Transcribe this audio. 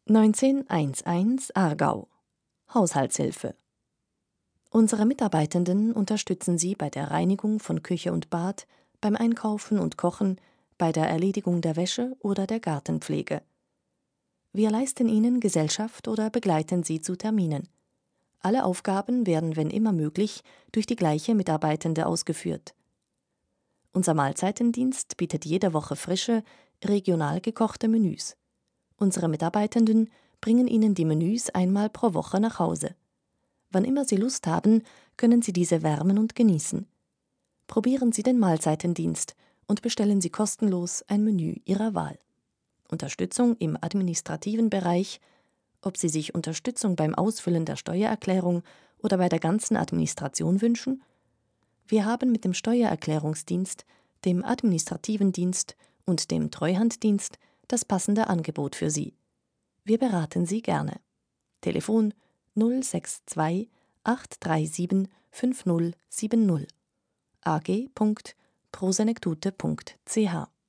1911 Aargau Haushaltshilfe. Unsere Mitarbeitenden unterstützen Sie bei der Reinigung von Küche und Bad, beim Einkaufen und Kochen, bei der Erledigung der Wäsche oder der Gartenpflege. Wir leisten Ihnen Gesellschaft oder begleiten Sie zu Terminen. Alle Aufgaben werden, wenn immer möglich, durch die gleiche Mitarbeitende ausgeführt. Unser Mahlzeitendienst bietet jede Woche frische, regional gekochte Menüs. Unsere Mitarbeitenden bringen Ihnen die Menüs einmal pro Woche nach Hause. Wann immer Sie Lust haben, können Sie diese wärmen und genießen. Probieren Sie den Mahlzeitendienst und bestellen Sie kostenlos ein Menü Ihrer Wahl. Unterstützung im administrativen Bereich, ob Sie sich Unterstützung beim Ausfüllen der Steuererklärung oder bei der ganzen Administration wünschen? Wir haben mit dem Steuererklärungsdienst, dem administrativen Dienst und dem Treuhanddienst das passende Angebot für Sie. Wir beraten Sie gerne. Telefon 062 837 5070 ag.prosenektute.ch